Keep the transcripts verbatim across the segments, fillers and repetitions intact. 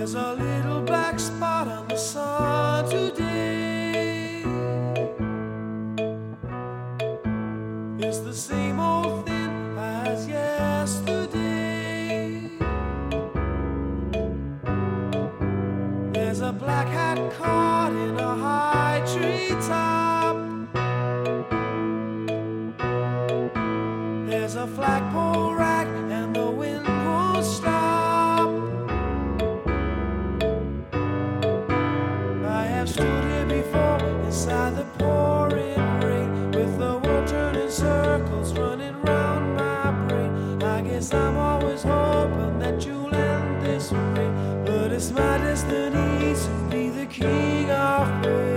There's a little black spot on the sun today. It's the same old thing as yesterday. There's a black hat caught in a high tree top. There's a flagpole rack and the wind won't stop. I have stood here before inside the pouring rain, with the world turning circles running round my brain. I guess I'm always hoping that you'll end this way, but it's my destiny to be the king of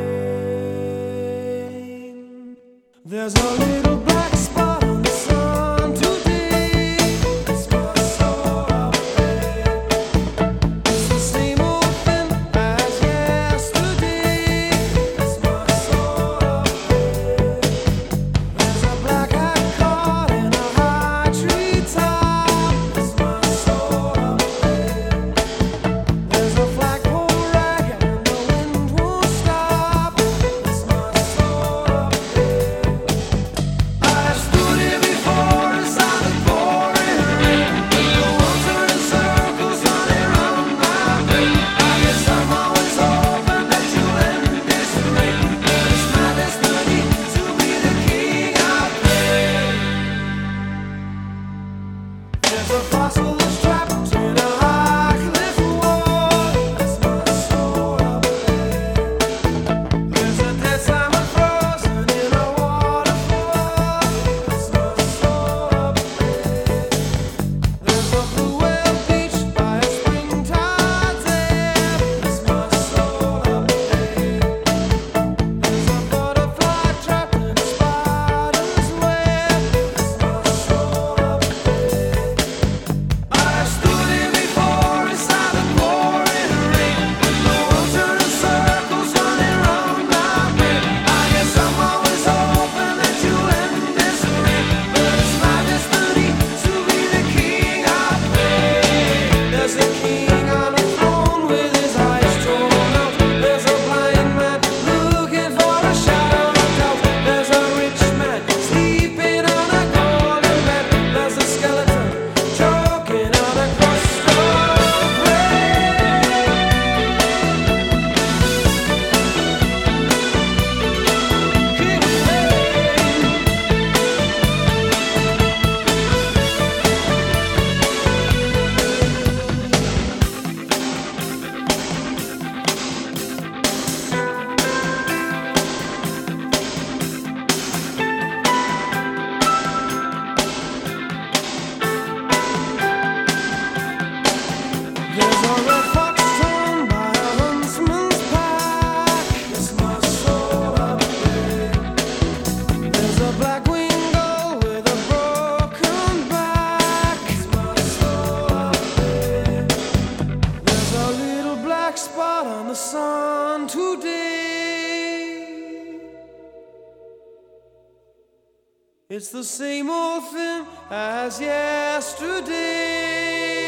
pain. There's a little black spot on the sun today. It's my soul of pain. It's the same old thing as yesterday. It's my soul of pain. There's a black hat caught in a high tree top. It's my soul of pain. There's a flagpole rag and the wind won't stop. It's my soul of pain. I stood here before inside the pouring rain, with the world turning circles running round my brain. I guess I'm always hoping that you'll end this rain, but it's my destiny to be the king of pain. There's a fossil that's trapped in a high cliff wall. It's my soul of pain. There's a dead salmon frozen in a waterfall. It's my soul of pain. There's a blue whale beached by a springtide dam. It's my soul of pain. There's a butterfly trapped in a spider's web. It's my soul of pain. I stood here before inside the pouring rain, with the world turning circles running round my brain. I guess I'm always hoping that you'll end this rain, but it's my destiny to be the king of pain. There's a king on a throne with his eyes torn out. There's a blind man looking for a shadow of doubt. There's a rich man sleeping on a golden bed. There's a skeleton choking on a crust of bread. King of pain. There's a red fox torn by a huntsman's pack. It's my soul of pain. There's a black winged gull with a broken back. It's my soul of pain. There's a little black spot on the sun today. It's the same old thing as yesterday.